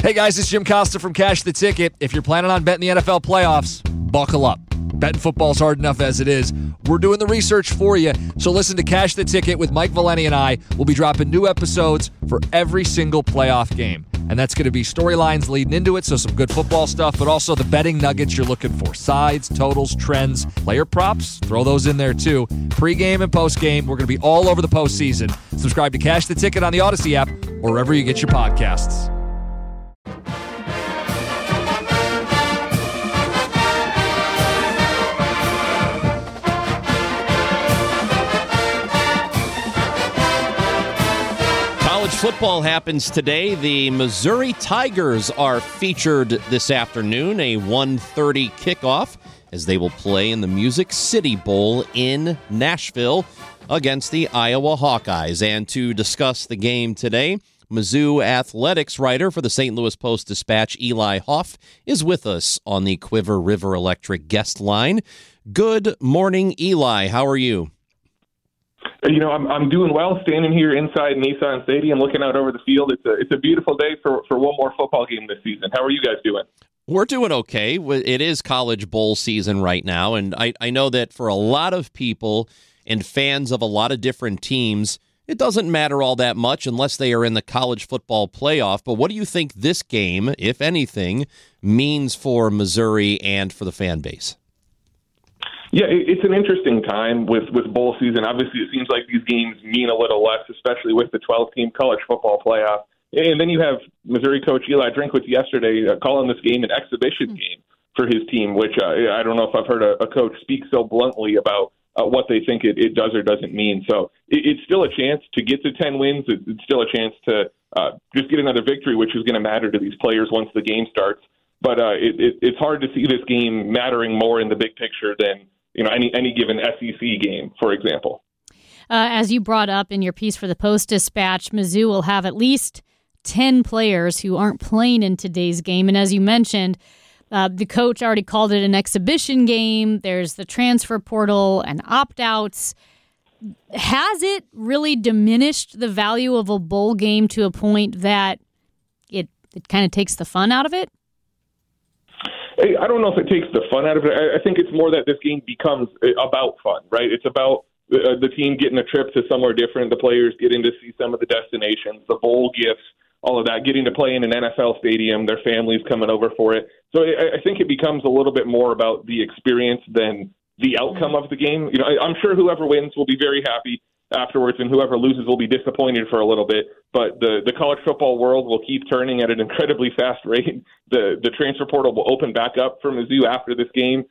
Hey guys, it's Jim Costa from Cash the Ticket. If you're planning on betting the NFL playoffs, buckle up. Betting football's hard enough as it is. We're doing the research for you. So listen to Cash the Ticket with Mike Valeni and I. We'll be dropping new episodes for every single playoff game. And that's going to be storylines leading into it, so some good football stuff, but also the betting nuggets you're looking for. Sides, totals, trends, player props, throw those in there too. Pre-game and post-game, we're going to be all over the postseason. Subscribe to Cash the Ticket on the Odyssey app or wherever you get your podcasts. Football happens today. The Missouri Tigers are featured this afternoon, a 1:30 kickoff, as they will play in the Music City Bowl in Nashville against the Iowa Hawkeyes. And to discuss the game today, Mizzou athletics writer for the St. Louis Post-Dispatch, Eli Hoff, is with us on the Quiver River Electric guest line. Good morning, Eli. How are you? You know, I'm doing well, standing here inside Nissan Stadium, looking out over the field. It's a beautiful day for one more football game this season. How are you guys doing? We're doing okay. It is college bowl season right now, and I know that for a lot of people and fans of a lot of different teams, it doesn't matter all that much unless they are in the college football playoff. But what do you think this game, if anything, means for Missouri and for the fan base? Yeah, it's an interesting time with bowl season. Obviously, it seems like these games mean a little less, especially with the 12-team college football playoff. And then you have Missouri coach Eli Drinkwitz yesterday calling this game an exhibition game for his team, which I don't know if I've heard a coach speak so bluntly about what they think it does or doesn't mean. So it's still a chance to get to 10 wins. It's still a chance to just get another victory, which is going to matter to these players once the game starts. But it's hard to see this game mattering more in the big picture than any given SEC game, for example. As you brought up in your piece for the Post-Dispatch, Mizzou will have at least 10 players who aren't playing in today's game. And as you mentioned, the coach already called it an exhibition game. There's the transfer portal and opt-outs. Has it really diminished the value of a bowl game to a point that it kind of takes the fun out of it? I don't know if it takes the fun out of it. I think it's more that this game becomes about fun, right? It's about the team getting a trip to somewhere different, the players getting to see some of the destinations, the bowl gifts, all of that, getting to play in an NFL stadium, their families coming over for it. So I think it becomes a little bit more about the experience than the outcome of the game. You know, I'm sure whoever wins will be very happy afterwards, and whoever loses will be disappointed for a little bit. But the college football world will keep turning at an incredibly fast rate. The transfer portal will open back up for Mizzou after this game.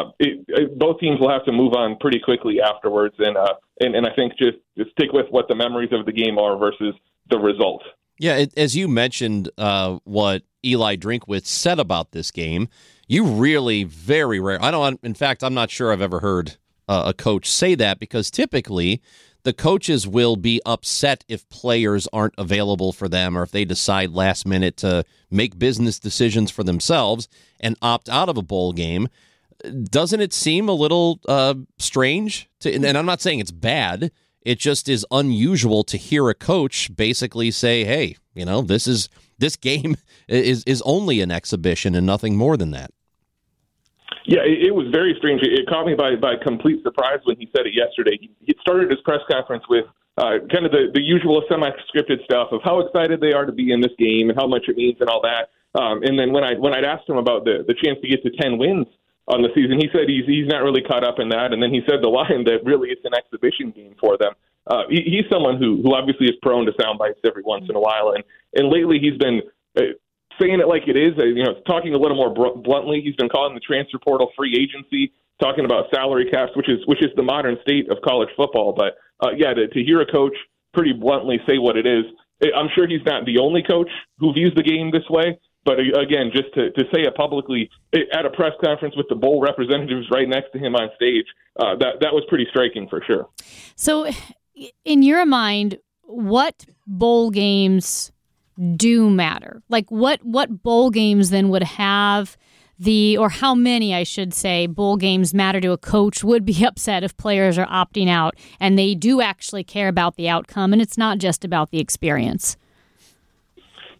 Both teams will have to move on pretty quickly afterwards, and I think just stick with what the memories of the game are versus the result. Yeah, as you mentioned, what Eli Drinkwitz said about this game, you really very rare. In fact, I'm not sure I've ever heard a coach say that, because typically the coaches will be upset if players aren't available for them, or if they decide last minute to make business decisions for themselves and opt out of a bowl game. Doesn't it seem a little strange? And I'm not saying it's bad. It just is unusual to hear a coach basically say, hey, this game is only an exhibition and nothing more than that. Yeah, it was very strange. It caught me by complete surprise when he said it yesterday. He started his press conference with kind of the usual semi-scripted stuff of how excited they are to be in this game and how much it means and all that. And then when I'd asked him about the chance to get to 10 wins on the season, he said he's not really caught up in that. And then he said the line that really it's an exhibition game for them. He's someone who obviously is prone to sound bites every once in a while. And lately he's been saying it like it is, talking a little more bluntly. He's been calling the transfer portal free agency, talking about salary caps, which is the modern state of college football. But to hear a coach pretty bluntly say what it is, I'm sure he's not the only coach who views the game this way. But again, just to say it publicly at a press conference with the bowl representatives right next to him on stage, that was pretty striking for sure. So, in your mind, what bowl games do matter? Like what bowl games then would have or how many, I should say, bowl games matter to a coach would be upset if players are opting out and they do actually care about the outcome and it's not just about the experience?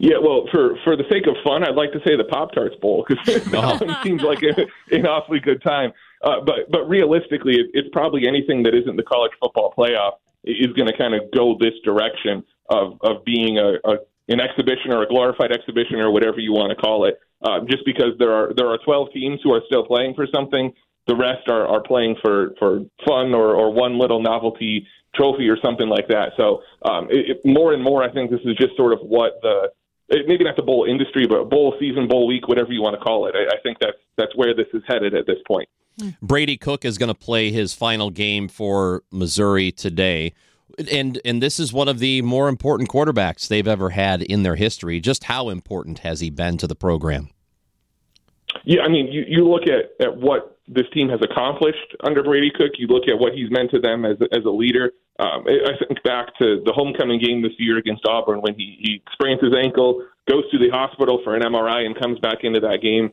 Yeah, well, for the sake of fun, I'd like to say the Pop-Tarts Bowl, because that one seems like an awfully good time. But realistically, it's probably anything that isn't the college football playoff is going to kind of go this direction of being an exhibition or a glorified exhibition or whatever you want to call it. Just because there are 12 teams who are still playing for something, the rest are playing for fun or one little novelty trophy or something like that. So more and more, I think this is just sort of what maybe not the bowl industry, but bowl season, bowl week, whatever you want to call it. I think that's where this is headed at this point. Brady Cook is going to play his final game for Missouri today. And this is one of the more important quarterbacks they've ever had in their history. Just how important has he been to the program? Yeah, I mean, you look at what this team has accomplished under Brady Cook. You look at what he's meant to them as a leader. I think back to the homecoming game this year against Auburn when he sprains his ankle, goes to the hospital for an MRI, and comes back into that game.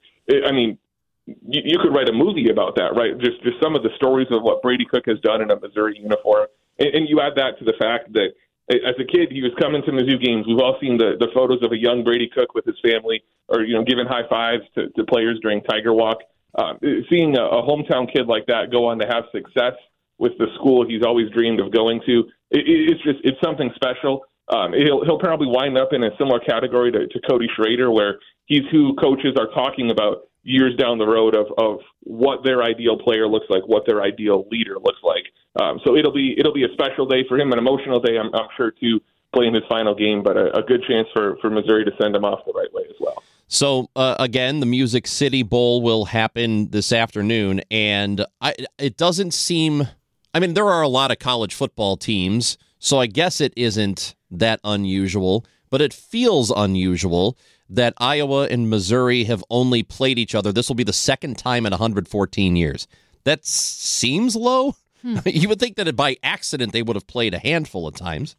You could write a movie about that, right? Just some of the stories of what Brady Cook has done in a Missouri uniform. And you add that to the fact that as a kid, he was coming to Mizzou games. We've all seen the photos of a young Brady Cook with his family or, giving high fives to players during Tiger Walk. Seeing a hometown kid like that go on to have success with the school he's always dreamed of going to, it's something special. He'll probably wind up in a similar category to Cody Schrader, where he's who coaches are talking about years down the road of what their ideal player looks like, what their ideal leader looks like. So it'll be a special day for him, an emotional day, I'm sure, too, playing his final game, but a good chance for Missouri to send him off the right way as well. So, again, the Music City Bowl will happen this afternoon, and it doesn't seem – there are a lot of college football teams, so I guess it isn't that unusual, but it feels unusual that Iowa and Missouri have only played each other. This will be the second time in 114 years. That seems low. You would think that by accident they would have played a handful of times.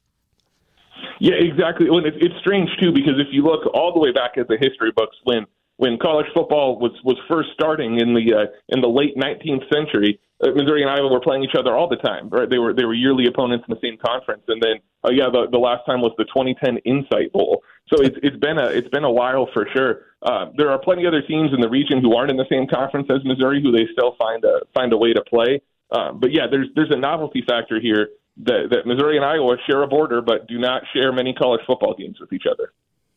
Yeah, exactly. Well, it's strange, too, because if you look all the way back at the history books when college football was first starting in the late 19th century, Missouri and Iowa were playing each other all the time, right? They were yearly opponents in the same conference. And then, the last time was the 2010 Insight Bowl. So it's been a while for sure. There are plenty of other teams in the region who aren't in the same conference as Missouri who they still find a way to play. But yeah, there's a novelty factor here that Missouri and Iowa share a border, but do not share many college football games with each other.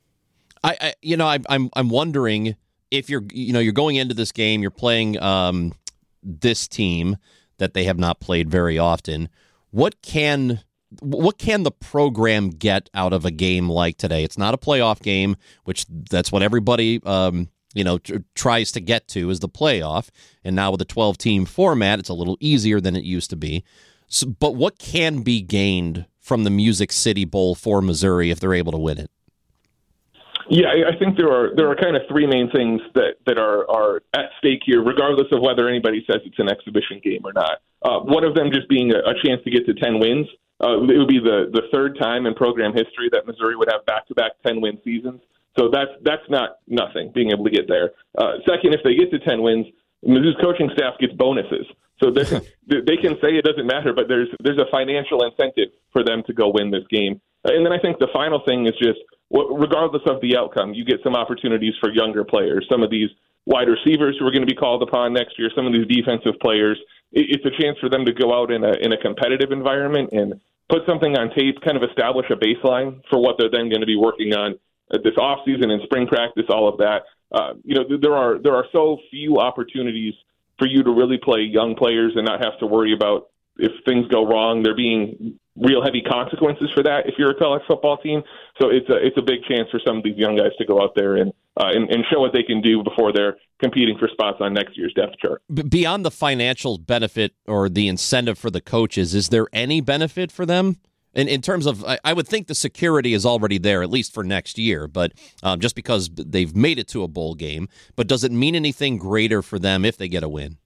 I'm wondering if you're going into this game, you're playing this team that they have not played very often. What can the program get out of a game like today? It's not a playoff game, which that's what everybody tries to get to is the playoff. And now with the 12-team format, it's a little easier than it used to be. So, but what can be gained from the Music City Bowl for Missouri if they're able to win it? Yeah, I think there are kind of three main things that are at stake here, regardless of whether anybody says it's an exhibition game or not. One of them just being a chance to get to 10 wins. It would be the third time in program history that Missouri would have back-to-back 10-win seasons. So that's not nothing, being able to get there. Second, if they get to 10 wins, Mizzou's coaching staff gets bonuses. So they can say it doesn't matter, but there's a financial incentive for them to go win this game. And then I think the final thing is just, regardless of the outcome, you get some opportunities for younger players. Some of these wide receivers who are going to be called upon next year, some of these defensive players, it's a chance for them to go out in a competitive environment and put something on tape, kind of establish a baseline for what they're then going to be working on this offseason and spring practice, all of that. There are so few opportunities for you to really play young players and not have to worry about if things go wrong, there being real heavy consequences for that if you're a college football team. So it's a big chance for some of these young guys to go out there and show what they can do before they're competing for spots on next year's depth chart. Beyond the financial benefit or the incentive for the coaches, is there any benefit for them? In terms of, I would think the security is already there, at least for next year, but just because they've made it to a bowl game. But does it mean anything greater for them if they get a win?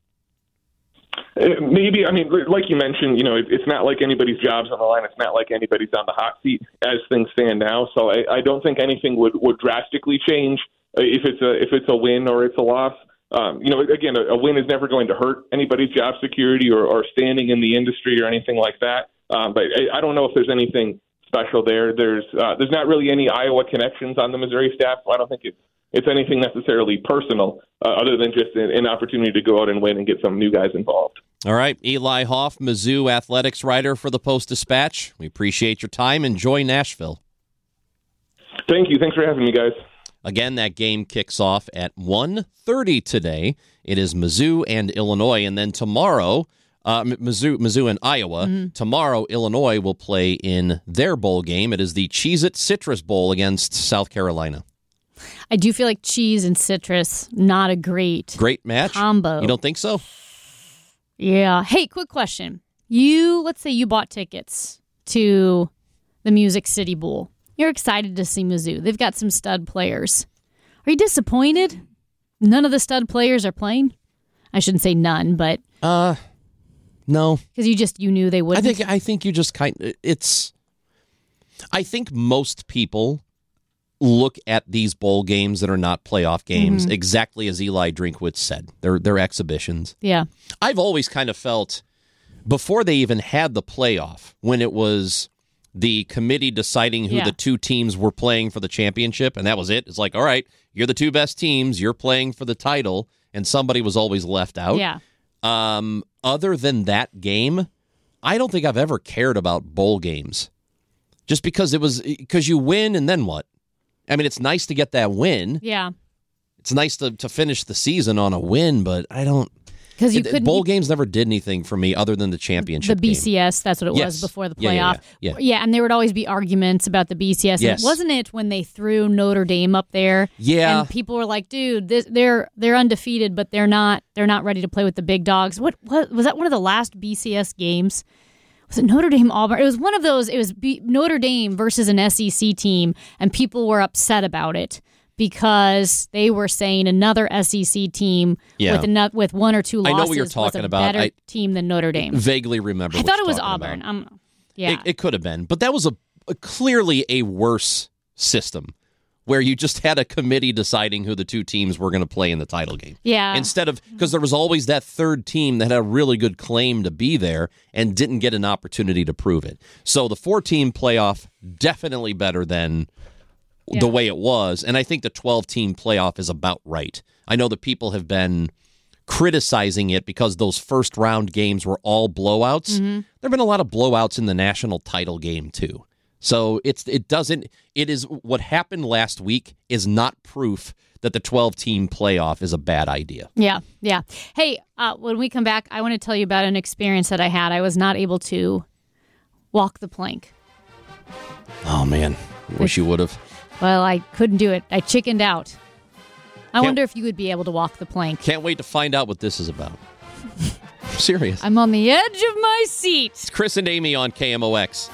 Maybe. Like you mentioned, it's not like anybody's job's on the line. It's not like anybody's on the hot seat as things stand now. So I don't think anything would drastically change if it's a win or it's a loss. Again, a win is never going to hurt anybody's job security or standing in the industry or anything like that. But I don't know if there's anything special there. There's not really any Iowa connections on the Missouri staff, so I don't think it's anything necessarily personal, other than just an opportunity to go out and win and get some new guys involved. All right, Eli Hoff, Mizzou athletics writer for the Post-Dispatch. We appreciate your time. Enjoy Nashville. Thank you. Thanks for having me, guys. Again, that game kicks off at 1:30 today. It is Mizzou and Illinois, and then tomorrow, Mizzou and Iowa. Mm-hmm. Tomorrow, Illinois will play in their bowl game. It is the Cheez-It Citrus Bowl against South Carolina. I do feel like cheese and citrus, not a great match combo. You don't think so? Yeah. Hey, quick question. Let's say you bought tickets to the Music City Bowl. You're excited to see Mizzou. They've got some stud players. Are you disappointed? None of the stud players are playing? I shouldn't say none, but no. Because you knew they wouldn't. I think you just I think most people look at these bowl games that are not playoff games exactly as Eli Drinkwitz said. They're exhibitions. Yeah. I've always kind of felt, before they even had the playoff, when it was the committee deciding who the two teams were playing for the championship, and that was it. It's like, all right, you're the two best teams, you're playing for the title, and somebody was always left out. Yeah. Other than that game, I don't think I've ever cared about bowl games. Just because you win, and then what? I mean, it's nice to get that win. Yeah. It's nice to finish the season on a win, but I don't... Because bowl games never did anything for me other than the championship The BCS, that's what it was before the playoff. Yeah, and there would always be arguments about the BCS. Yes. And wasn't it when they threw Notre Dame up there? Yeah. And people were like, dude, they're undefeated, but they're not ready to play with the big dogs. What was that one of the last BCS games? Was it Notre Dame Auburn? It was one of those. It was Notre Dame versus an SEC team, and people were upset about it because they were saying another SEC team with one or two losses I know what you're talking was a about. better team than Notre Dame. Vaguely remember. I thought it was Auburn. It could have been, but that was clearly a worse system where you just had a committee deciding who the two teams were going to play in the title game. Yeah. Instead of, because there was always that third team that had a really good claim to be there and didn't get an opportunity to prove it. So the 4-team playoff, definitely better than the way it was. And I think the 12-team playoff is about right. I know that people have been criticizing it because those first round games were all blowouts. There have been a lot of blowouts in the national title game too. So it is what happened last week is not proof that the 12-team playoff is a bad idea. Yeah. Hey, when we come back, I want to tell you about an experience that I had. I was not able to walk the plank. Oh, man. Wish you would have. Well, I couldn't do it. I chickened out. I wonder if you would be able to walk the plank. Can't wait to find out what this is about. I'm serious. I'm on the edge of my seat. It's Chris and Amy on KMOX.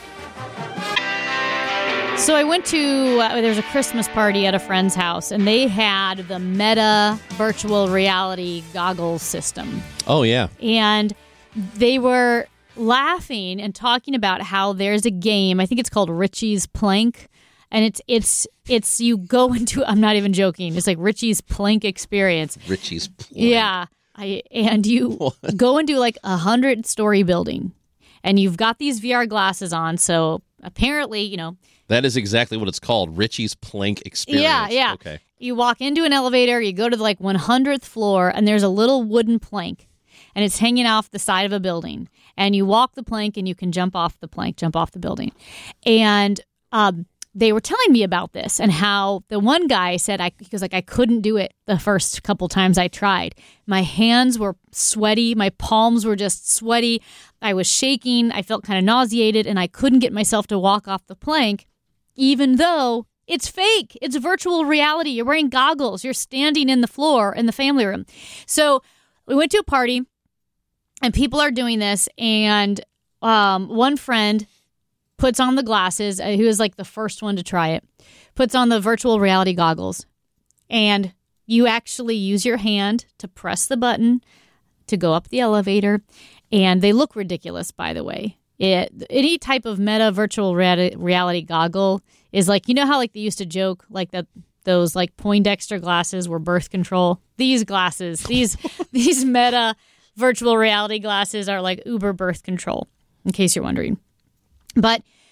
So I went to, there was a Christmas party at a friend's house, and they had the Meta virtual reality goggles system. Oh, yeah. And they were laughing and talking about how there's a game, I think it's called Richie's Plank, and it's you go into, I'm not even joking, it's like Richie's Plank experience. Richie's Plank. Yeah. And you go into like 100-story building, and you've got these VR glasses on, so apparently, that is exactly what it's called, Richie's Plank experience. Yeah. Okay. You walk into an elevator, you go to the 100th floor, and there's a little wooden plank, and it's hanging off the side of a building. And you walk the plank, and you can jump off the plank, jump off the building. And they were telling me about this and how the one guy said, I couldn't do it the first couple times I tried. My hands were sweaty. My palms were just sweaty. I was shaking. I felt kind of nauseated, and I couldn't get myself to walk off the plank, even though it's fake. It's virtual reality. You're wearing goggles. You're standing in the floor in the family room. So we went to a party, and people are doing this, and one friend puts on the glasses. He was like the first one to try it. Puts on the virtual reality goggles. And you actually use your hand to press the button to go up the elevator. And they look ridiculous, by the way. Any type of Meta virtual reality goggle is like, how like they used to joke like that those like Poindexter glasses were birth control. These glasses, these Meta virtual reality glasses are like uber birth control, in case you're wondering. But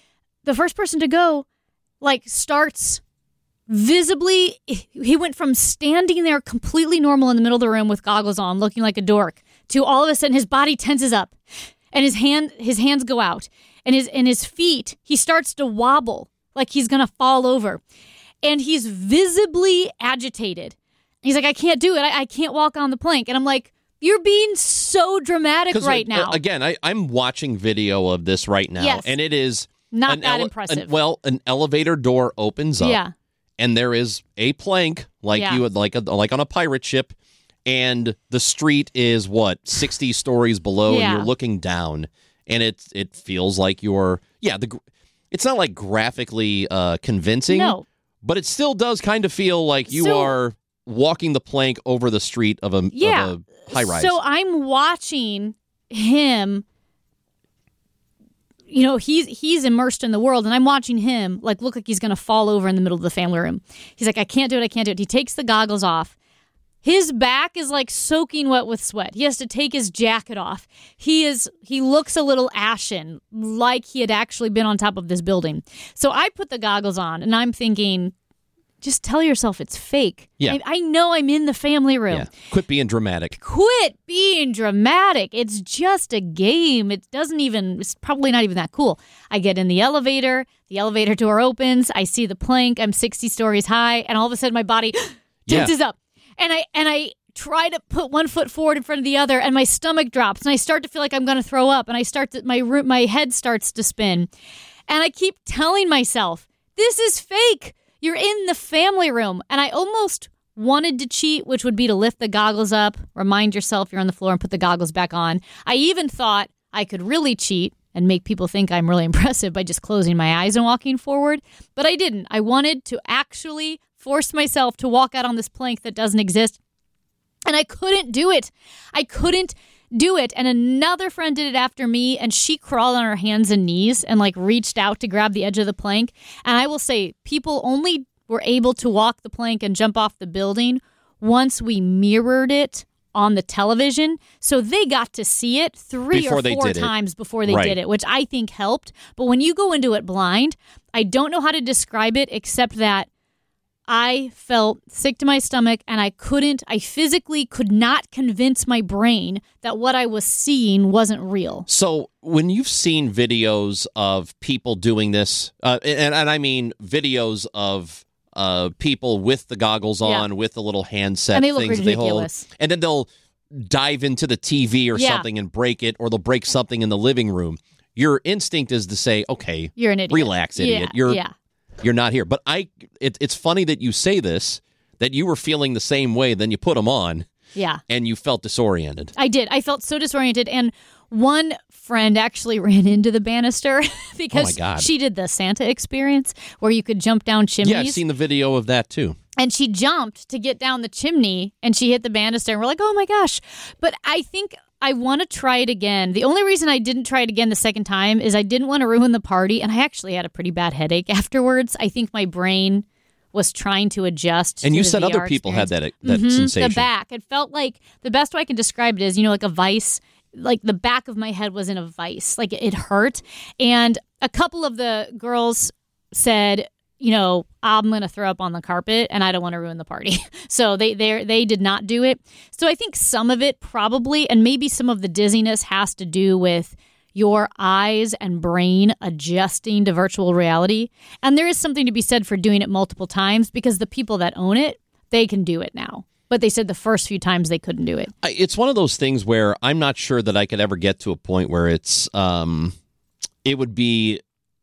the first person to go, starts visibly, he went from standing there completely normal in the middle of the room with goggles on, looking like a dork, to all of a sudden his body tenses up and his hands go out and his feet, he starts to wobble like he's going to fall over. And he's visibly agitated. He's like, I can't do it. I can't walk on the plank. And I'm like, you're being so dramatic right now. Again, I'm watching video of this right now, yes. And it is not that impressive. An elevator door opens up. Yeah. And there is a plank you would like on a pirate ship, and the street is 60 stories below, and you're looking down, and it feels like you're it's not like graphically convincing, no, but it still does kind of feel like you are walking the plank over the street of a high rise. So I'm watching him. He's immersed in the world, and I'm watching him look like he's going to fall over in the middle of the family room. He's like, I can't do it. He takes the goggles off. His back is soaking wet with sweat. He has to take his jacket off. He looks a little ashen, like he had actually been on top of this building. So I put the goggles on, and I'm thinking, just tell yourself it's fake. Yeah. I know I'm in the family room. Yeah. Quit being dramatic. It's just a game. It's probably not even that cool. I get in the elevator door opens, I see the plank, I'm 60 stories high, and all of a sudden my body tenses up. And I try to put one foot forward in front of the other, and my stomach drops, and I start to feel like I'm going to throw up, and my head starts to spin. And I keep telling myself, this is fake. You're in the family room. And I almost wanted to cheat, which would be to lift the goggles up, remind yourself you're on the floor, and put the goggles back on. I even thought I could really cheat and make people think I'm really impressive by just closing my eyes and walking forward. But I didn't. I wanted to actually force myself to walk out on this plank that doesn't exist. And I couldn't do it. And another friend did it after me, and she crawled on her hands and knees and reached out to grab the edge of the plank. And I will say, people only were able to walk the plank and jump off the building once we mirrored it on the television. So they got to see it three or four times before they did it, which I think helped. But when you go into it blind, I don't know how to describe it except that I felt sick to my stomach, and I physically could not convince my brain that what I was seeing wasn't real. So when you've seen videos of people doing this, and I mean videos of people with the goggles on, with the little handset and they look things ridiculous. They hold, and then they'll dive into the TV or something and break it, or they'll break something in the living room. Your instinct is to say, okay, you're an idiot. Relax, idiot. You're not here. But it's funny that you say this, that you were feeling the same way, then you put them on. Yeah. And you felt disoriented. I did. I felt so disoriented. And one friend actually ran into the banister because she did the Santa experience where you could jump down chimneys. Yeah, I've seen the video of that too. And she jumped to get down the chimney, and she hit the banister, and we're like, oh my gosh. But I think I want to try it again. The only reason I didn't try it again the second time is I didn't want to ruin the party, and I actually had a pretty bad headache afterwards. I think my brain was trying to adjust. And you said VR other people experience. had that sensation. The back. It felt like, the best way I can describe it is, like a vice. Like the back of my head was in a vice. Like it hurt. And a couple of the girls said, I'm going to throw up on the carpet and I don't want to ruin the party. So they did not do it. So I think some of it probably, and maybe some of the dizziness has to do with your eyes and brain adjusting to virtual reality. And there is something to be said for doing it multiple times, because the people that own it, they can do it now. But they said the first few times they couldn't do it. It's one of those things where I'm not sure that I could ever get to a point where it's, it would be,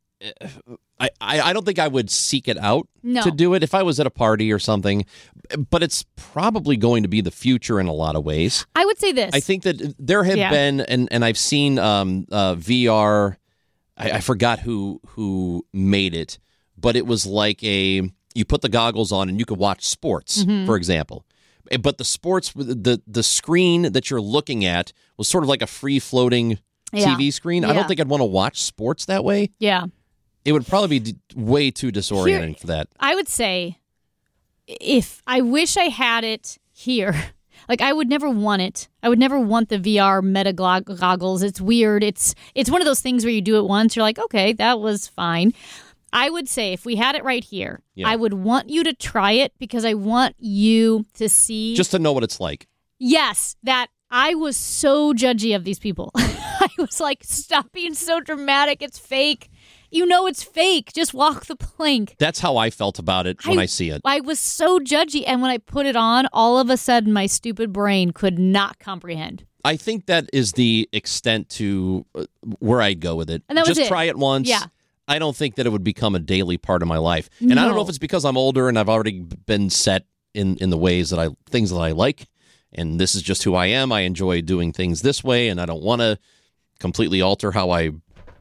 I don't think I would seek it out to do it if I was at a party or something, but it's probably going to be the future in a lot of ways. I would say this. I think that there have been, and I've seen VR, I forgot who made it, but it was like you put the goggles on and you could watch sports, for example. But the sports, the screen that you're looking at was sort of like a free-floating TV screen. I don't think I'd want to watch sports that way. Yeah. It would probably be way too disorienting for that. I would say, if I wish I had it here, Like, I would never want it. I would never want the VR meta goggles. It's weird. It's one of those things where you do it once, you're like, okay, that was fine. I would say if we had it right here, I would want you to try it because I want you to see. Just to know what it's like. Yes, that I was so judgy of these people. I was like, stop being so dramatic. It's fake. You know it's fake. Just walk the plank. That's how I felt about it when I see it. I was so judgy. And when I put it on, all of a sudden my stupid brain could not comprehend. I think that is the extent to where I'd go with it. And that was Just it. try it once. Yeah. I don't think that it would become a daily part of my life. And No. I don't know if it's because I'm older and I've already been set in the ways that things that I like. And this is just who I am. I enjoy doing things this way, and I don't want to completely alter how I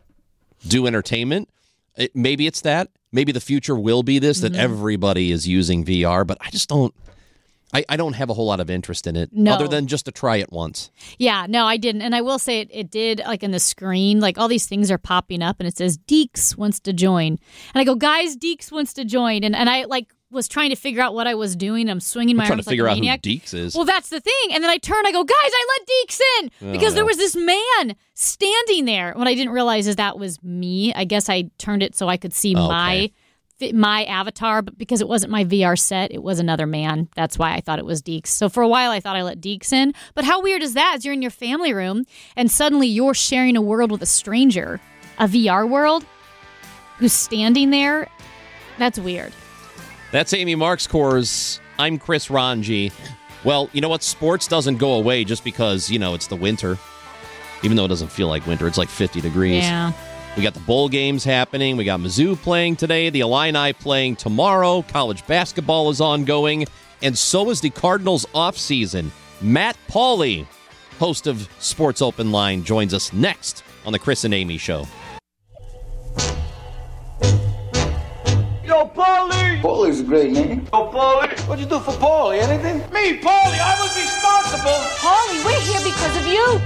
do entertainment. Maybe it's that. Maybe the future will be this, that everybody is using VR, but I just don't. I don't have a whole lot of interest in it, other than just to try it once. Yeah, no, I didn't. And I will say it did, like in the screen, like all these things are popping up and it says Deeks wants to join. And I go, guys, Deeks wants to join. And I like was trying to figure out what I was doing. I'm swinging my arms like a maniac. Trying to figure out who Deeks is. Well, that's the thing. And then I turn, I go, guys, I let Deeks in because there was this man standing there. What I didn't realize is that was me. I guess I turned it so I could see my avatar, but because it wasn't my VR set, it was another man. That's why I thought it was Deeks. So for a while, I thought I let Deeks in. But how weird is that? As you're in your family room and suddenly you're sharing a world with a stranger, a VR world, who's standing there. That's weird. That's Amy Markscore's. I'm Chris Ranji. Well, you know what? Sports doesn't go away just because, it's the winter. Even though it doesn't feel like winter, it's like 50 degrees. Yeah. We got the bowl games happening. We got Mizzou playing today. The Illini playing tomorrow. College basketball is ongoing. And so is the Cardinals offseason. Matt Pauley, host of Sports Open Line, joins us next on the Chris and Amy Show. Yo, Paulie! Paulie's a great name. Yo, Paulie! What'd you do for Paulie? Anything? Me, Paulie! I was responsible! Paulie, we're here because of you.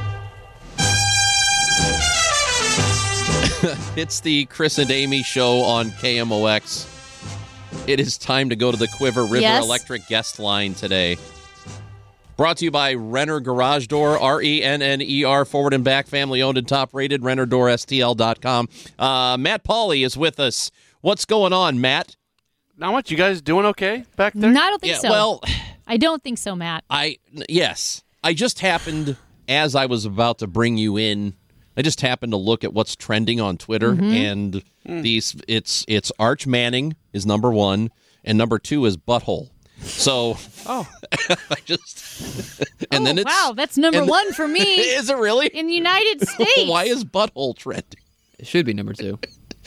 It's the Chris and Amy Show on KMOX. It is time to go to the Quiver River Electric guest line today. Brought to you by Renner Garage Door, RENNER, forward and back, family owned and top rated, RennerDoorSTL.com. Matt Pauley is with us. What's going on, Matt? Not much. You guys doing okay back there? No, I don't think so. Well, I don't think so, Matt. Yes. I just happened, as I was about to bring you in, I just happened to look at what's trending on Twitter, and it's Arch Manning is number one, and number two is Butthole. So, I just, and then it's wow, that's number one for me. Is it really in the United States? Why is Butthole trending? It should be number two.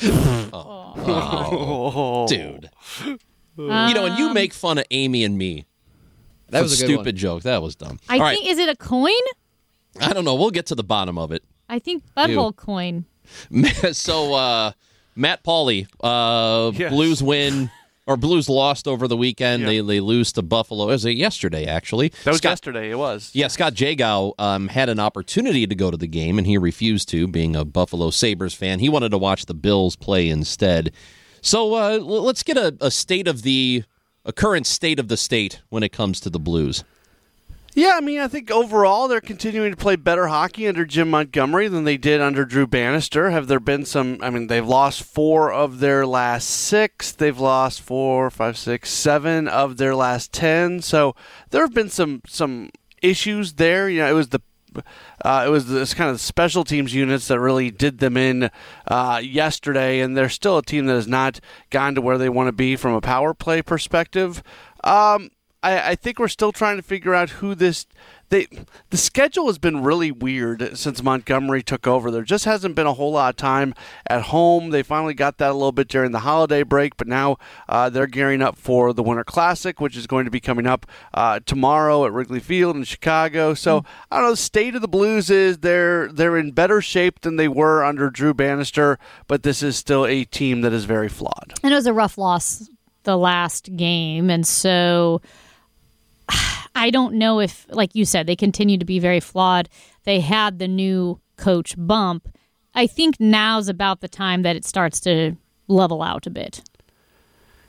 Dude. And you make fun of Amy and me. That was a good stupid joke. That was dumb. I think, is it a coin? I don't know. We'll get to the bottom of it. I think butthole coin. So, Matt Pauley, Yes. Blues win, or Blues lost over the weekend. Yeah. They lose to Buffalo. Was it yesterday, actually? That was yesterday. It was. Yeah, Scott Jagow had an opportunity to go to the game, and he refused to, being a Buffalo Sabres fan. He wanted to watch the Bills play instead. So let's get a current state of the state when it comes to the Blues. Yeah, I think overall they're continuing to play better hockey under Jim Montgomery than they did under Drew Bannister. Have there been some, they've lost 4 of their last 6. They've lost 4, 5, 6, 7 of their last 10. So there have been some issues there. It was this kind of the special teams units that really did them in yesterday, and they're still a team that has not gone to where they want to be from a power play perspective. I think we're still trying to figure out who the schedule has been really weird since Montgomery took over. There just hasn't been a whole lot of time at home. They finally got that a little bit during the holiday break, but now they're gearing up for the Winter Classic, which is going to be coming up tomorrow at Wrigley Field in Chicago. So I don't know. The state of the Blues is they're in better shape than they were under Drew Bannister, but this is still a team that is very flawed. And it was a rough loss the last game, and so I don't know if, like you said, they continue to be very flawed. They had the new coach bump. I think now's about the time that it starts to level out a bit.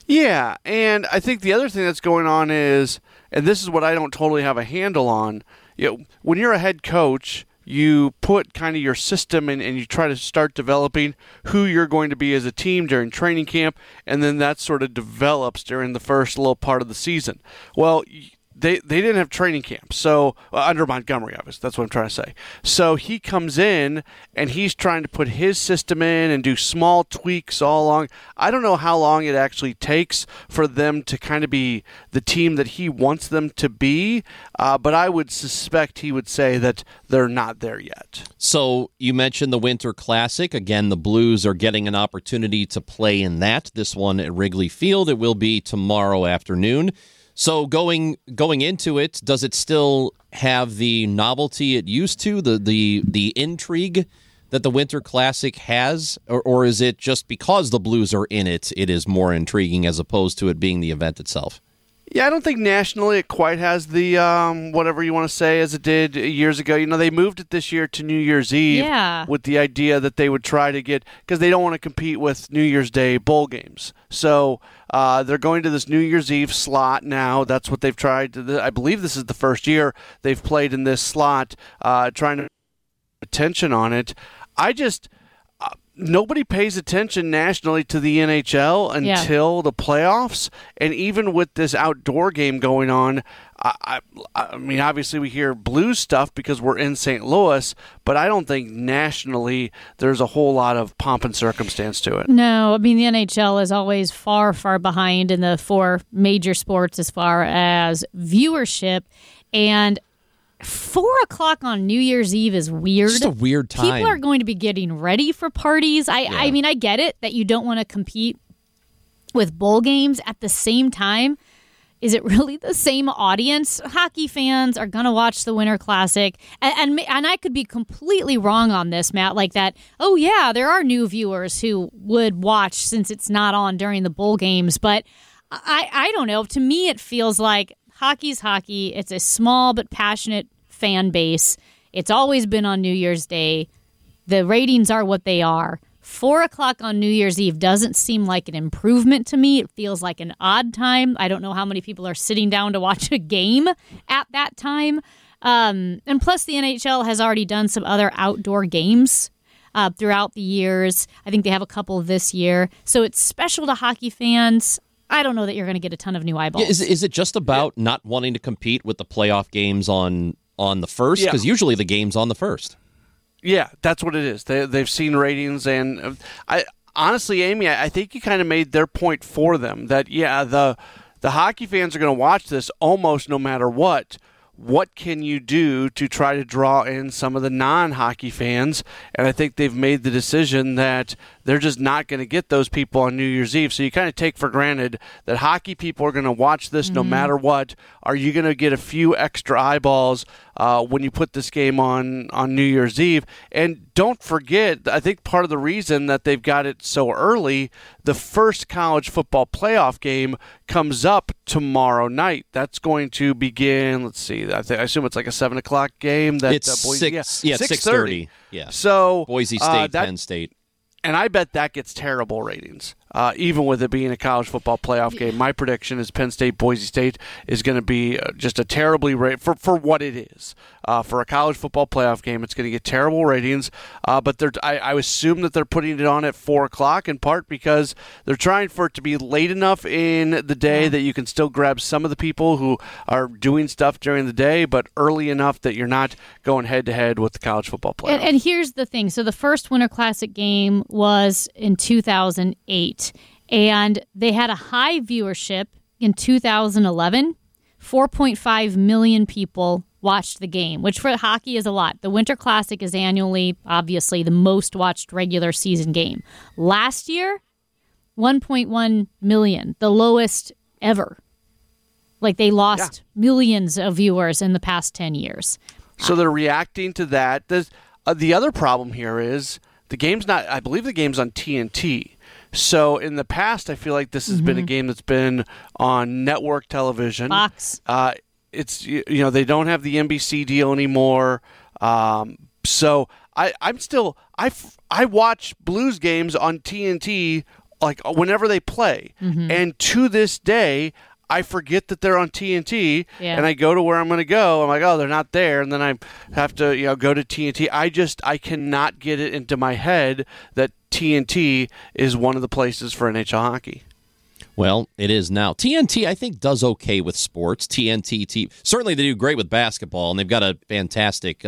Yeah, and I think the other thing that's going on is, and this is what I don't totally have a handle on, when you're a head coach, you put kind of your system and you try to start developing who you're going to be as a team during training camp, and then that sort of develops during the first little part of the season. Well, they didn't have training camp, so under Montgomery, obviously, that's what I'm trying to say. So he comes in and he's trying to put his system in and do small tweaks all along. I don't know how long it actually takes for them to kind of be the team that he wants them to be, but I would suspect he would say that they're not there yet. So you mentioned the Winter Classic. Again, the Blues are getting an opportunity to play in that. This one at Wrigley Field. It will be tomorrow afternoon. So going into it, does it still have the novelty it used to, the intrigue that the Winter Classic has, or is it just because the Blues are in it, it is more intriguing as opposed to it being the event itself? Yeah, I don't think nationally it quite has the whatever you want to say as it did years ago. They moved it this year to New Year's Eve with the idea that they would try to get, because they don't want to compete with New Year's Day bowl games. So they're going to this New Year's Eve slot now. That's what they've tried to. I believe this is the first year they've played in this slot, trying to put attention on it. Nobody pays attention nationally to the NHL until the playoffs, and even with this outdoor game going on, I mean, obviously we hear Blues stuff because we're in St. Louis, but I don't think nationally there's a whole lot of pomp and circumstance to it. No, I mean, the NHL is always far, far behind in the four major sports as far as viewership, and 4 o'clock on New Year's Eve is weird. It's just a weird time. People are going to be getting ready for parties. I mean, I get it that you don't want to compete with bowl games at the same time. Is it really the same audience? Hockey fans are going to watch the Winter Classic. And I could be completely wrong on this, Matt, like that, oh, yeah, there are new viewers who would watch since it's not on during the bowl games. But I don't know. To me, it feels like hockey's hockey. It's a small but passionate fan base. It's always been on New Year's Day. The ratings are what they are. 4 o'clock on New Year's Eve doesn't seem like an improvement to me. It feels like an odd time. I don't know how many people are sitting down to watch a game at that time. And plus, the NHL has already done some other outdoor games throughout the years. I think they have a couple this year. So it's special to hockey fans. I don't know that you're going to get a ton of new eyeballs. Is it just about not wanting to compete with the playoff games on the first? Because usually the game's on the first. Yeah, that's what it is. They've seen ratings, and I honestly, Amy, I think you kind of made their point for them that the hockey fans are going to watch this almost no matter what. What can you do to try to draw in some of the non-hockey fans? And I think they've made the decision that they're just not going to get those people on New Year's Eve. So you kind of take for granted that hockey people are going to watch this no matter what. Are you going to get a few extra eyeballs when you put this game on New Year's Eve? And don't forget, I think part of the reason that they've got it so early, the first college football playoff game comes up tomorrow night. That's going to begin, let's see, I assume it's like a 7 o'clock game. It's Boise, 6:30. Yeah. So Boise State, Penn State. And I bet that gets terrible ratings, even with it being a college football playoff game. My prediction is Penn State, Boise State is going to be just a terribly for what it is. For a college football playoff game, it's going to get terrible ratings. But I assume that they're putting it on at 4 o'clock in part because they're trying for it to be late enough in the day that you can still grab some of the people who are doing stuff during the day, but early enough that you're not going head-to-head with the college football playoff. And here's the thing. So the first Winter Classic game was in 2008, and they had a high viewership in 2011. 4.5 million people watched the game, which for hockey is a lot. The Winter Classic is annually, obviously, the most watched regular season game. Last year, 1.1 million, the lowest ever. Like they lost millions of viewers in the past 10 years. So they're reacting to that. The other problem here is the game's not, I believe the game's on TNT. So in the past, I feel like this has been a game that's been on network television. Fox. It's, they don't have the NBC deal anymore. So I watch Blues games on TNT like whenever they play. And to this day, I forget that they're on TNT, and I go to where I'm going to go. I'm like, oh, they're not there, and then I have to go to TNT. I cannot get it into my head that TNT is one of the places for NHL hockey. Well, it is now. TNT, I think, does okay with sports. TNT, certainly they do great with basketball, and they've got a fantastic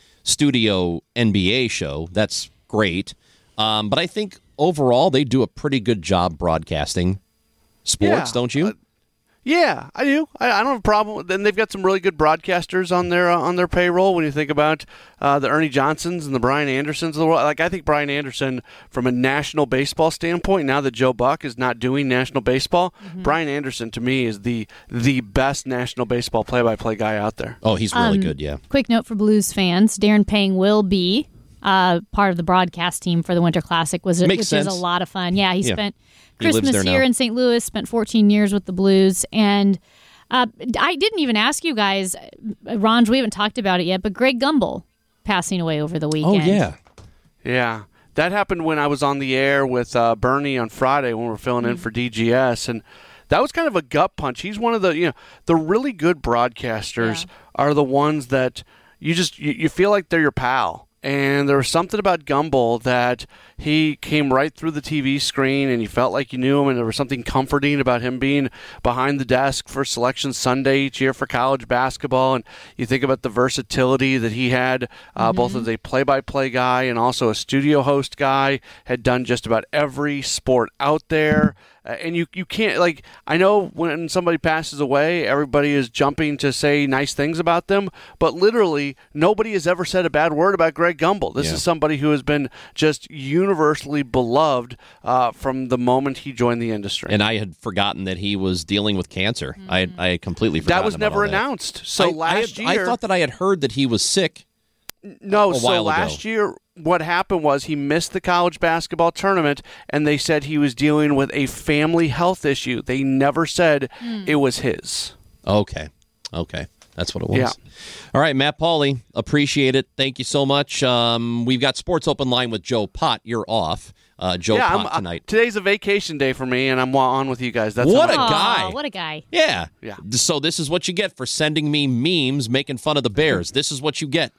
studio NBA show. That's great. But I think overall they do a pretty good job broadcasting sports, don't you? Yeah, I do. I don't have a problem. Then they've got some really good broadcasters on their payroll. When you think about the Ernie Johnsons and the Brian Andersons of the world, like I think Brian Anderson, from a national baseball standpoint, now that Joe Buck is not doing national baseball, Brian Anderson to me is the best national baseball play-by-play guy out there. Oh, he's really good. Yeah. Quick note for Blues fans: Darren Pang will be part of the broadcast team for the Winter Classic, which is a lot of fun. Yeah, he spent Christmas here in St. Louis, spent 14 years with the Blues, and I didn't even ask you guys, Ron, we haven't talked about it yet, but Greg Gumbel passing away over the weekend. Oh, yeah. Yeah. That happened when I was on the air with Bernie on Friday when we were filling in for DGS, and that was kind of a gut punch. He's one of the really good broadcasters are the ones that you feel like they're your pal. And there was something about Gumbel that he came right through the TV screen and you felt like you knew him, and there was something comforting about him being behind the desk for Selection Sunday each year for college basketball. And you think about the versatility that he had, both as a play-by-play guy and also a studio host guy, had done just about every sport out there. And you can't, like, I know when somebody passes away, everybody is jumping to say nice things about them, but literally nobody has ever said a bad word about Greg Gumbel. This is somebody who has been just universally beloved from the moment he joined the industry. And I had forgotten that he was dealing with cancer. I had completely forgotten that was never announced. So last year, I thought that I had heard that he was sick. No, so last year what happened was he missed the college basketball tournament, and they said he was dealing with a family health issue. They never said it was his. Okay. That's what it was. Yeah. All right, Matt Pauley, appreciate it. Thank you so much. We've got Sports Open Line with Joe Pott. You're off. Joe Pott tonight. Today's a vacation day for me, and I'm on with you guys. That's what a guy. What a guy. Yeah. So this is what you get for sending me memes making fun of the Bears. This is what you get.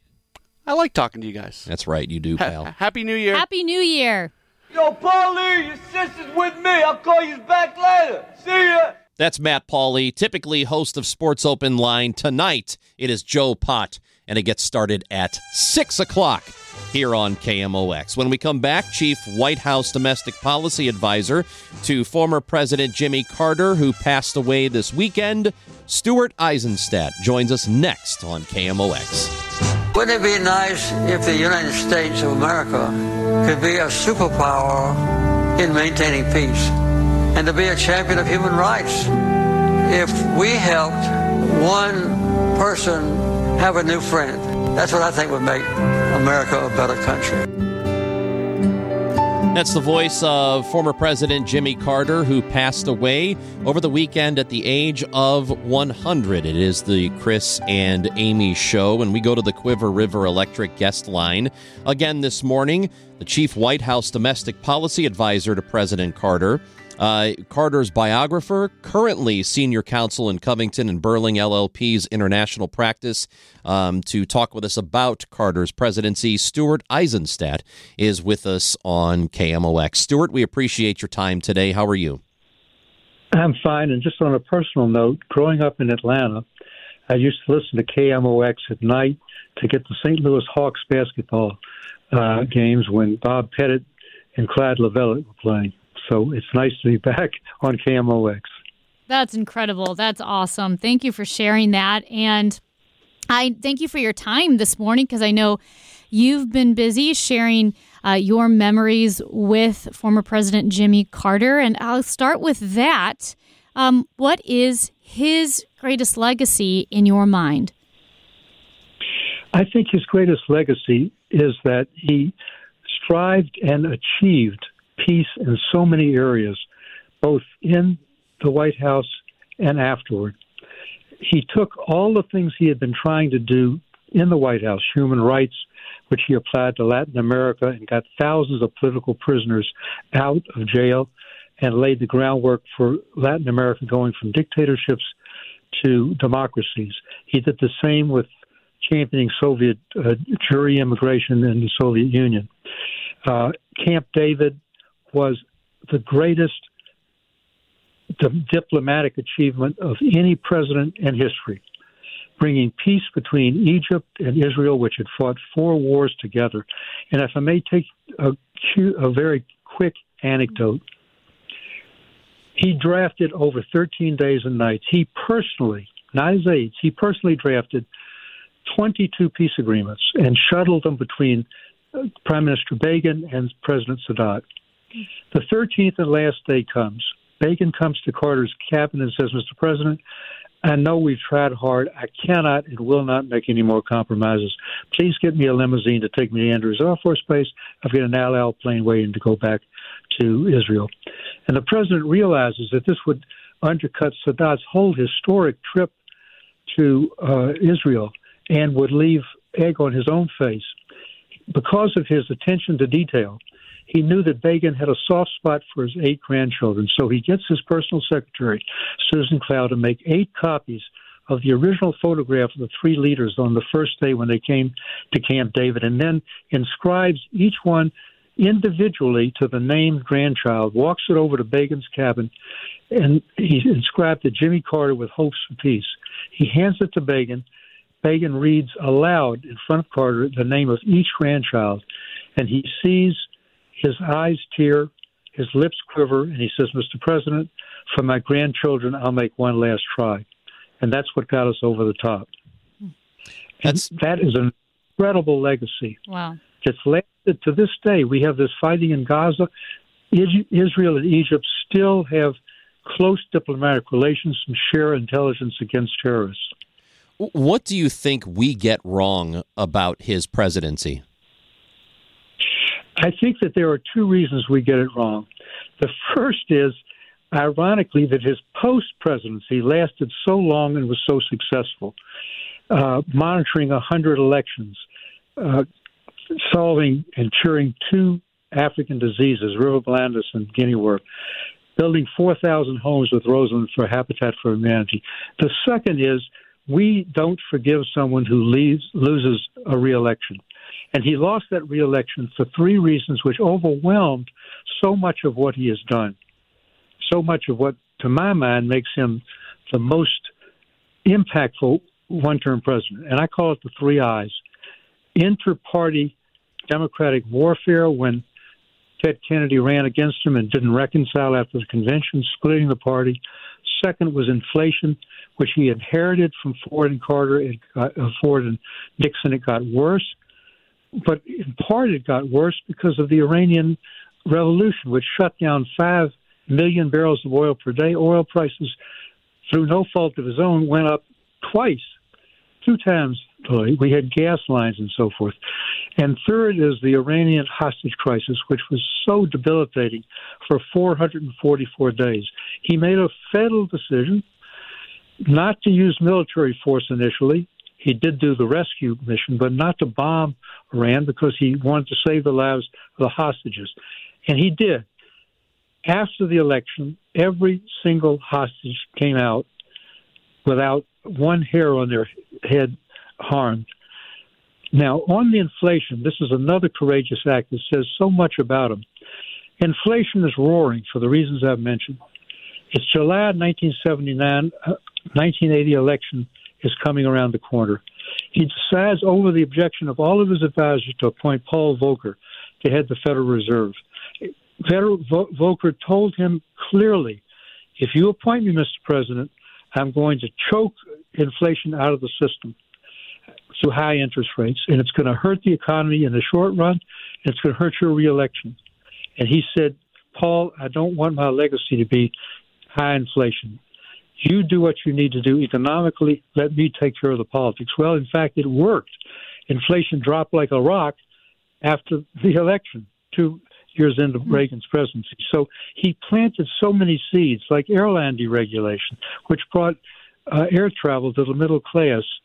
I like talking to you guys. That's right, you do, pal. Happy New Year. Happy New Year. Yo, Paulie, your sister's with me. I'll call you back later. See ya. That's Matt Pauley, typically host of Sports Open Line. Tonight, it is Joe Pott, and it gets started at 6 o'clock here on KMOX. When we come back, Chief White House Domestic Policy Advisor to former President Jimmy Carter, who passed away this weekend, Stuart Eizenstat, joins us next on KMOX. Wouldn't it be nice if the United States of America could be a superpower in maintaining peace and to be a champion of human rights? If we helped one person have a new friend, that's what I think would make America a better country. That's the voice of former President Jimmy Carter, who passed away over the weekend at the age of 100. It is the Chris and Amy Show, and we go to the Quiver River Electric guest line. Again this morning, the Chief White House Domestic Policy Advisor to President Carter, Carter's biographer, currently senior counsel in Covington and Burling LLP's international practice. To talk with us about Carter's presidency, Stuart Eizenstat is with us on KMOX. Stuart, we appreciate your time today. How are you? I'm fine. And just on a personal note, growing up in Atlanta, I used to listen to KMOX at night to get the St. Louis Hawks basketball games when Bob Pettit and Clyde Lovellette were playing. So it's nice to be back on KMOX. That's incredible. That's awesome. Thank you for sharing that. And I thank you for your time this morning, because I know you've been busy sharing your memories with former President Jimmy Carter. And I'll start with that. What is his greatest legacy in your mind? I think his greatest legacy is that he strived and achieved peace in so many areas, both in the White House and afterward. He took all the things he had been trying to do in the White House, human rights, which he applied to Latin America and got thousands of political prisoners out of jail and laid the groundwork for Latin America going from dictatorships to democracies. He did the same with championing Soviet jury immigration in the Soviet Union. Camp David was the greatest diplomatic achievement of any president in history, bringing peace between Egypt and Israel, which had fought 4 wars together. And if I may take a very quick anecdote, he drafted over 13 days and nights. He personally, not his aides, he personally drafted 22 peace agreements and shuttled them between Prime Minister Begin and President Sadat. The 13th and last day comes. Begin comes to Carter's cabinet and says, Mr. President, I know we've tried hard. I cannot and will not make any more compromises. Please get me a limousine to take me to Andrews Air Force Base. I've got an Al Al plane waiting to go back to Israel. And the president realizes that this would undercut Sadat's whole historic trip to Israel and would leave egg on his own face. Because of his attention to detail, he knew that Begin had a soft spot for his 8 grandchildren, so he gets his personal secretary, Susan Cloud, to make 8 copies of the original photograph of the 3 leaders on the first day when they came to Camp David, and then inscribes each one individually to the named grandchild, walks it over to Begin's cabin, and he inscribed to Jimmy Carter with hopes for peace. He hands it to Begin. Begin reads aloud in front of Carter the name of each grandchild, and he sees his eyes tear, his lips quiver, and he says, Mr. President, for my grandchildren, I'll make one last try. And that's what got us over the top. That is an incredible legacy. Wow. It's lasted to this day. We have this fighting in Gaza. Israel and Egypt still have close diplomatic relations and share intelligence against terrorists. What do you think we get wrong about his presidency? I think that there are 2 reasons we get it wrong. The first is, ironically, that his post-presidency lasted so long and was so successful, monitoring 100 elections, solving and curing 2 African diseases, river blindness and guinea worm, building 4,000 homes with Rosalind for Habitat for Humanity. The second is, we don't forgive someone who loses a re-election. And he lost that re-election for 3 reasons which overwhelmed so much of what he has done. So much of what, to my mind, makes him the most impactful one-term president. And I call it the 3 I's. Inter-party Democratic warfare when Ted Kennedy ran against him and didn't reconcile after the convention, splitting the party. Second was inflation, which he inherited from Ford and Carter. Ford and Nixon. It got worse. But in part it got worse because of the Iranian Revolution, which shut down 5 million barrels of oil per day. Oil prices, through no fault of his own, went up 2 times. We had gas lines and so forth. And third is the Iranian hostage crisis, which was so debilitating for 444 days. He made a fatal decision not to use military force initially. He did do the rescue mission, but not to bomb Iran because he wanted to save the lives of the hostages. And he did. After the election, every single hostage came out without one hair on their head harmed. Now, on the inflation, this is another courageous act that says so much about him. Inflation is roaring for the reasons I've mentioned. It's July 1979, 1980 election is coming around the corner. He decides, over the objection of all of his advisors, to appoint Paul Volcker to head the Federal Reserve. Volcker told him clearly, if you appoint me, Mr. President, I'm going to choke inflation out of the system through high interest rates, and it's going to hurt the economy in the short run, and it's going to hurt your reelection. And he said, Paul, I don't want my legacy to be high inflation. You do what you need to do economically. Let me take care of the politics. Well, in fact, it worked. Inflation dropped like a rock after the election, 2 years into Reagan's presidency. So he planted so many seeds, like airline deregulation, which brought air travel to the middle class,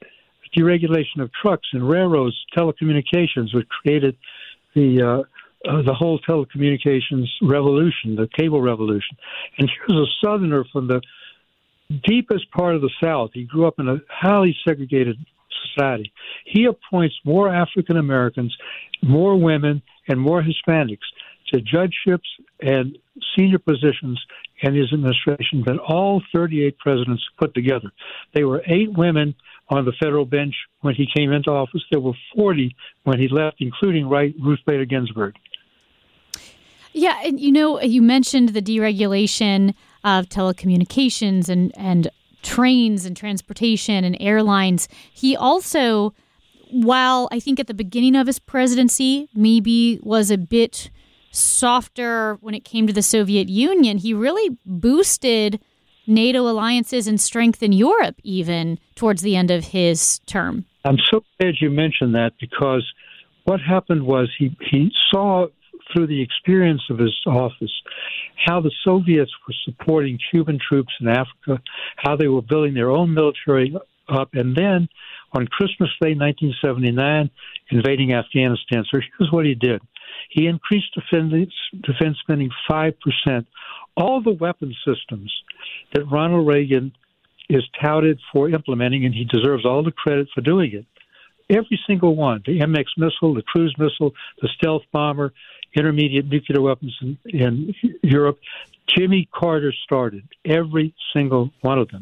deregulation of trucks and railroads, telecommunications, which created the whole telecommunications revolution, the cable revolution. And here's a Southerner from the deepest part of the South. He grew up in a highly segregated society. He appoints more African Americans, more women, and more Hispanics to judgeships and senior positions in his administration than all 38 presidents put together. There were 8 women on the federal bench when he came into office. There were 40 when he left, including Ruth Bader Ginsburg. Yeah, and you mentioned the deregulation of telecommunications and trains and transportation and airlines. He also, while I think at the beginning of his presidency maybe was a bit softer when it came to the Soviet Union, he really boosted NATO alliances and strength in Europe even towards the end of his term. I'm so glad you mentioned that, because what happened was he saw through the experience of his office how the Soviets were supporting Cuban troops in Africa, how they were building their own military up, and then on Christmas Day 1979, invading Afghanistan. So here's what he did. He increased defense spending 5%. All the weapon systems that Ronald Reagan is touted for implementing, and he deserves all the credit for doing it, every single one, the MX missile, the cruise missile, the stealth bomber, intermediate nuclear weapons in Europe, Jimmy Carter started every single one of them.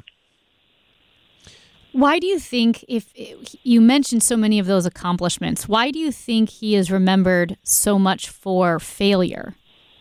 Why do you think, if you mentioned so many of those accomplishments, why do you think he is remembered so much for failure?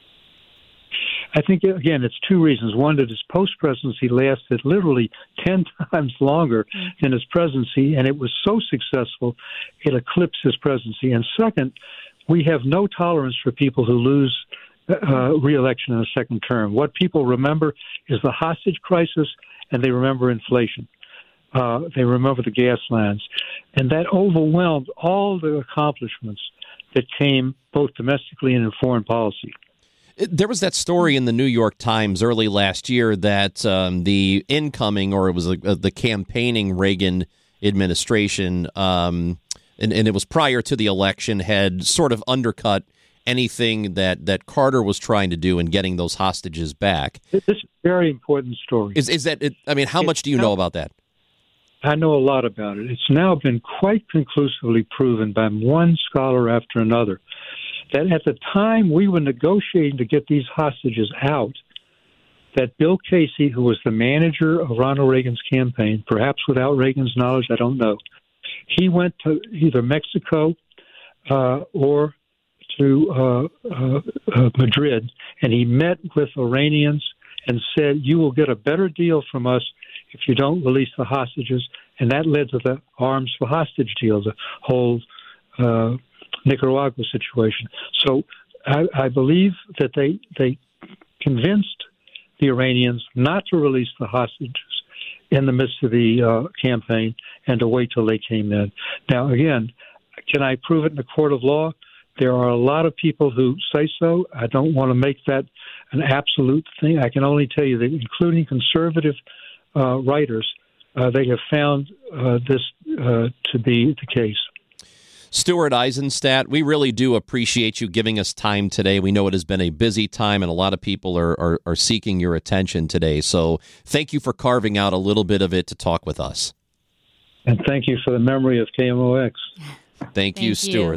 I think, again, it's 2 reasons. One, that his post-presidency lasted literally 10 times longer than his presidency, and it was so successful it eclipsed his presidency. And second, we have no tolerance for people who lose re-election in a second term. What people remember is the hostage crisis, and they remember inflation. They remember the gas lines. And that overwhelmed all the accomplishments that came both domestically and in foreign policy. There was that story in the New York Times early last year that the incoming, or it was the campaigning Reagan administration, and it was prior to the election, had sort of undercut anything that Carter was trying to do in getting those hostages back. This is a very important story. Is that it? I mean, how much do you know about that? I know a lot about it. It's now been quite conclusively proven by one scholar after another that at the time we were negotiating to get these hostages out, that Bill Casey, who was the manager of Ronald Reagan's campaign, perhaps without Reagan's knowledge, I don't know, he went to either Mexico or to Madrid, and he met with Iranians and said, "You will get a better deal from us if you don't release the hostages," and that led to the arms for hostage deal, the whole Nicaragua situation. So I believe that they convinced the Iranians not to release the hostages in the midst of the campaign and to wait till they came in. Now, again, can I prove it in a court of law? There are a lot of people who say so. I don't want to make that an absolute thing. I can only tell you that, including conservative writers, they have found this to be the case. Stuart Eizenstat, we really do appreciate you giving us time today. We know it has been a busy time, and a lot of people are seeking your attention today. So thank you for carving out a little bit of it to talk with us. And thank you for the memory of KMOX. Thank you, Stuart.